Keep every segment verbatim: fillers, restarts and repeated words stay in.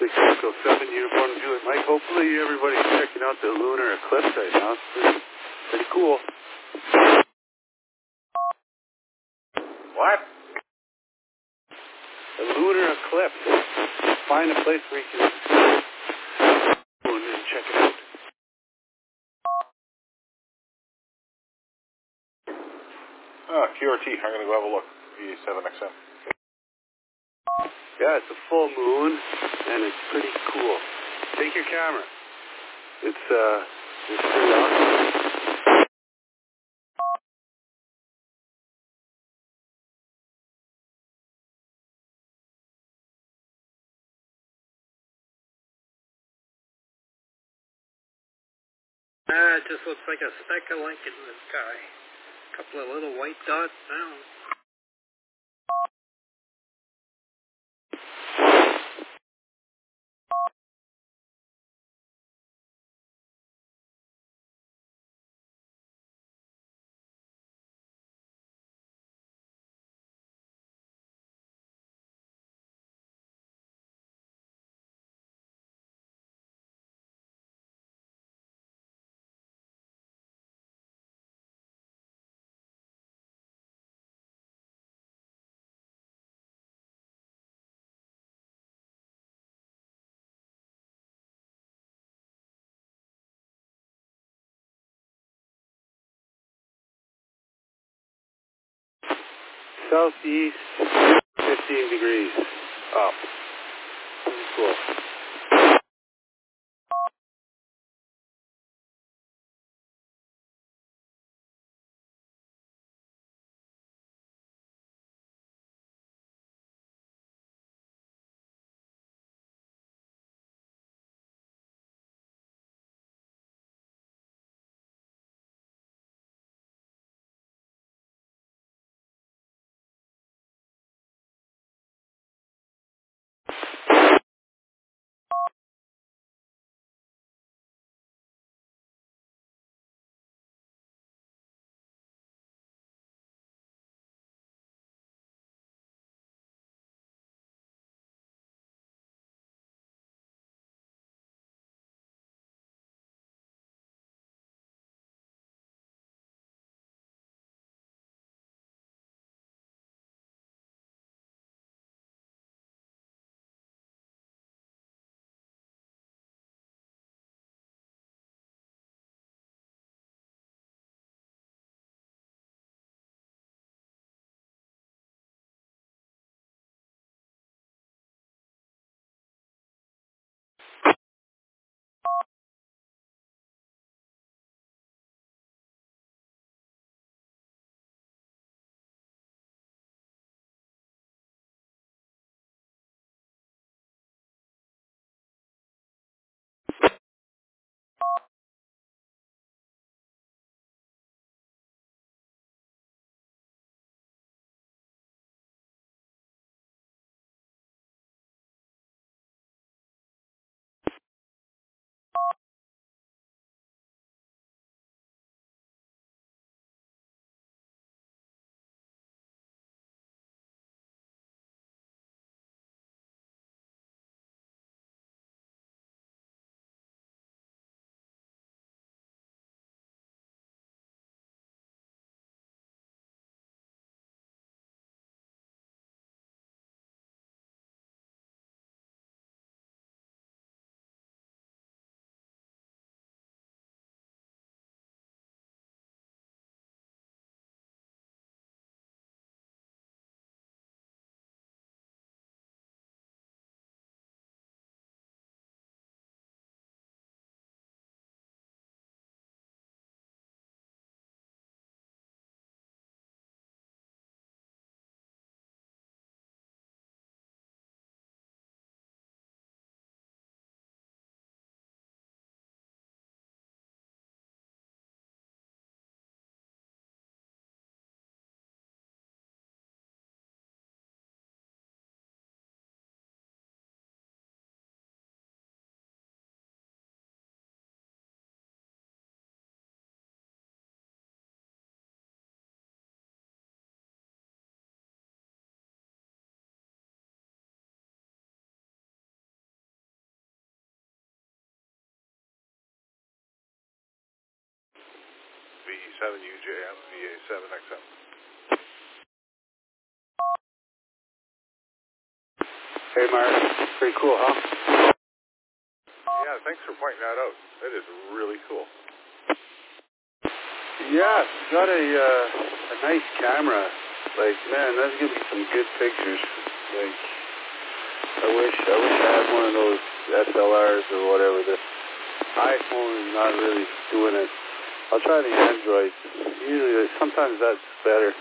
six Echo seven, Uniform Juliet Mike. Hopefully everybody's checking out the lunar eclipse right now. It's pretty, pretty cool. What? The lunar eclipse. Find a place where you can go and check it out. Oh, Q R T. I'm going to go have a look. V seven X M. Yeah, it's a full moon, and it's pretty cool. Take your camera. It's, uh, it's pretty awesome. Ah, it just looks like a speck of light in the sky. A couple of little white dots now. Southeast, fifteen degrees up. Pretty cool. V E seven U J M, V A seven X M. Hey, Mark. Pretty cool, huh? Yeah, thanks for pointing that out. That is really cool. Yeah, got a uh, a nice camera. Like, man, that's gonna be some good pictures. Like, I wish I wish I had one of those S L Rs or whatever. The iPhone is not really doing it. I'll try the Android. Usually, sometimes that's better.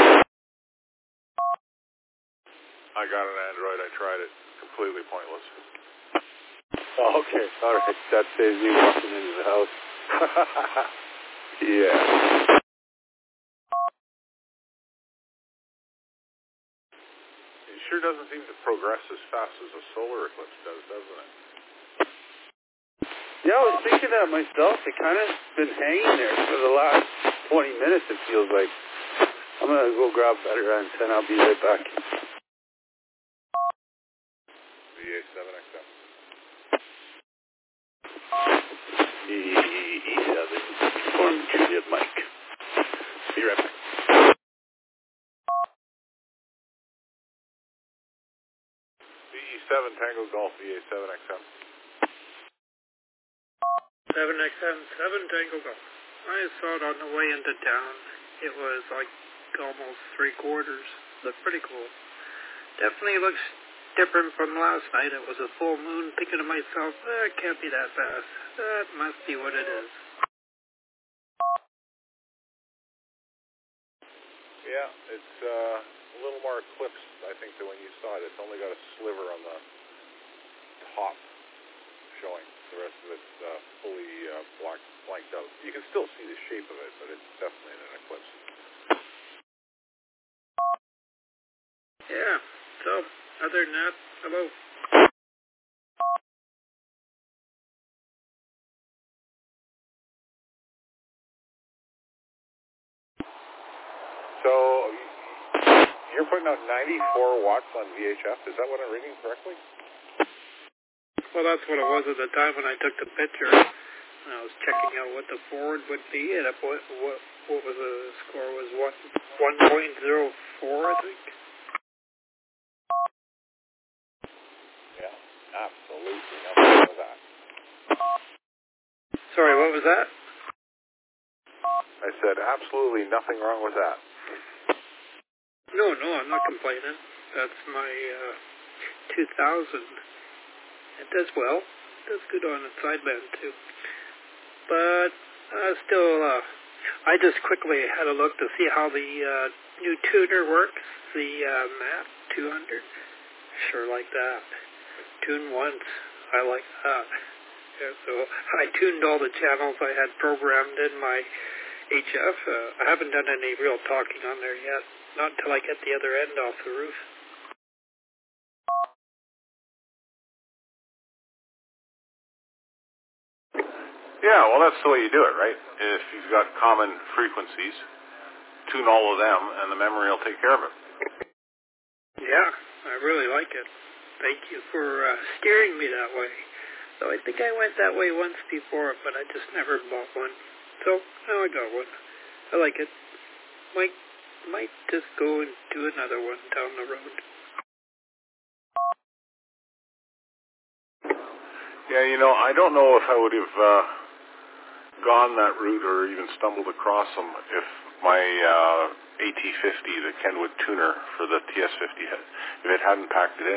I got an Android. I tried it. Completely pointless. Oh, okay. All right. That saves me walking into the house. Yeah. It sure doesn't seem to progress as fast as a solar eclipse does, doesn't it? Yeah, I was thinking that myself. It kind of been hanging there for the last twenty minutes, it feels like. I'm going to go grab better antenna. I'll be right back. V A seven X M. E seven. Form Juliet Mike. Be right back. V E seven Tango Golf, V A seven X M. seven X M, seven Tango Golf. I saw it on the way into town. It was like almost three quarters. Looked pretty cool. Definitely looks different from last night. It was a full moon. Thinking to myself, eh, it can't be that fast. That must be what it is. Yeah, it's uh, a little more eclipsed, I think, than when you saw it. It's only got a sliver on the top showing. The rest of it's uh, fully uh, black, blanked out. You can still see the shape of it, but it's definitely an eclipse. Yeah. So, other than that, hello. So, you're putting out ninety-four watts on V H F. Is that what I'm reading correctly? Well, that's what it was at the time when I took the picture. And I was checking out what the forward would be, and it, what, what, what was the score? Was what, one point oh four, I think? Yeah, absolutely nothing wrong with that. Sorry, what was that? I said absolutely nothing wrong with that. No, no, I'm not complaining. That's my uh, two thousand. It does well. It does good on the sideband, too. But uh, still, uh, I just quickly had a look to see how the uh, new tuner works, the uh, M A P two hundred. Sure like that. Tune once. I like that. Yeah, so I tuned all the channels I had programmed in my H F. Uh, I haven't done any real talking on there yet. Not until I get the other end off the roof. Yeah, well, that's the way you do it, right? If you've got common frequencies, tune all of them, and the memory will take care of it. Yeah, I really like it. Thank you for uh, steering me that way. So I think I went that way once before, but I just never bought one. So now I got one. I like it. Might might just go and do another one down the road. Yeah, you know, I don't know if I would have uh, gone that route or even stumbled across them if my uh, A T fifty, the Kenwood tuner for the T S fifty, had, if it hadn't packed it in.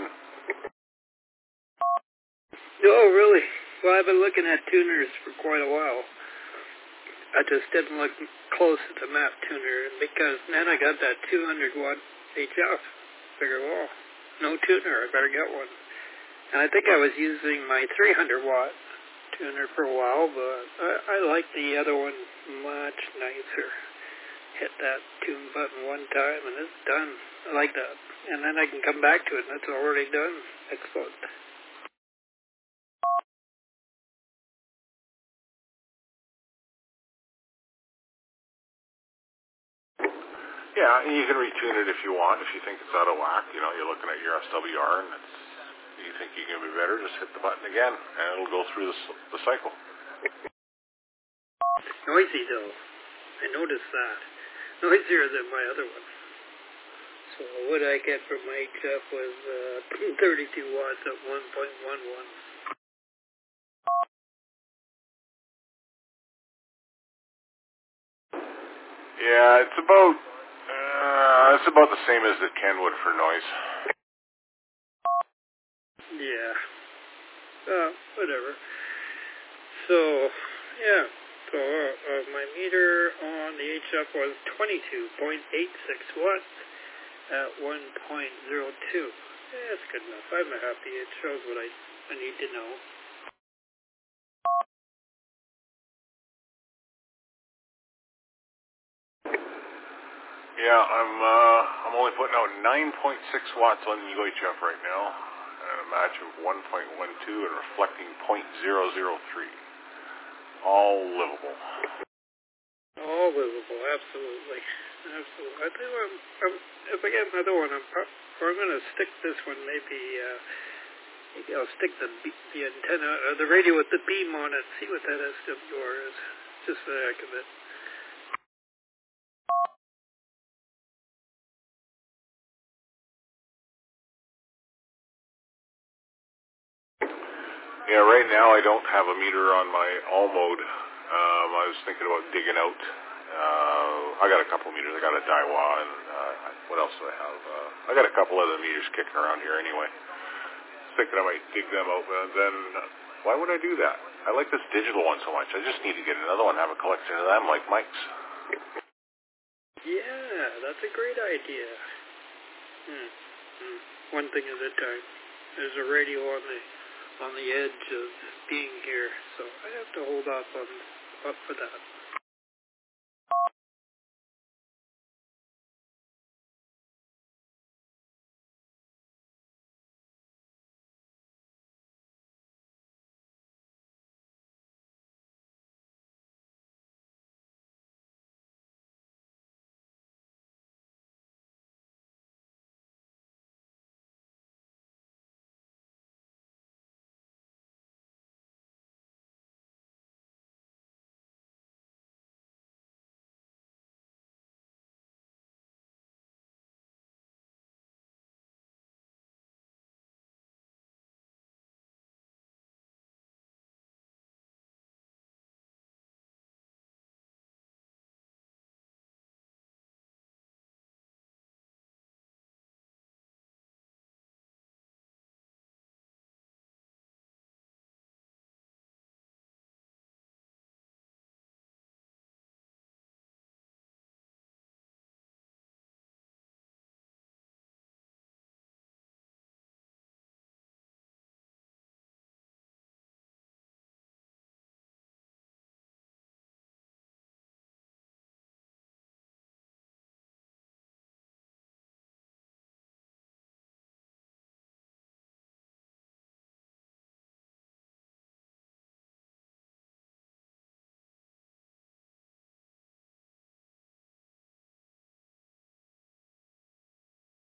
Oh, really? Well, I've been looking at tuners for quite a while. I just didn't look close at the M A P tuner, because then I got that two hundred watt H F. Figured, well, no tuner, I better get one. And I think I was using my three hundred watt tuner for a while, but I, I like the other one much nicer. Hit that tune button one time and it's done. I like that. And then I can come back to it and it's already done. Excellent. Yeah, and you can retune it if you want, if you think it's out of whack. You know, you're looking at your S W R and it's, you think you can be better, just hit the button again, and it'll go through the, the cycle. Noisy, though. I noticed that. Noisier than my other one. So what I get from my H F was uh, thirty-two watts at one point one one. Yeah, it's about uh, it's about the same as the Kenwood for noise. Yeah. Uh, whatever. So, yeah. So uh, uh, my meter on the H F was twenty-two point eight six watts at one point zero two. Yeah, that's good enough. I'm happy. It shows what I, I need to know. Yeah, I'm uh, I'm only putting out nine point six watts on the U H F right now, and a match of one point one two and reflecting zero point zero zero three. All livable. All livable, absolutely, absolutely. I think I'm, I'm, if I get another one, I'm, pro- or I'm going to stick this one. Maybe, uh, maybe I'll stick the be- the antenna, uh, the radio with the beam on it. See what that S W R is, just for the heck of it. Yeah, right now I don't have a meter on my all mode. Um, I was thinking about digging out. Uh, I got a couple meters. I got a Daiwa, and uh, what else do I have? Uh, I got a couple other meters kicking around here anyway. Thinking I might dig them out, and then why would I do that? I like this digital one so much. I just need to get another one, have a collection of them like Mike's. Yeah, that's a great idea. Hmm. Hmm. One thing at a time. There's a radio on the on the edge of being here, so I have to hold off on up for that.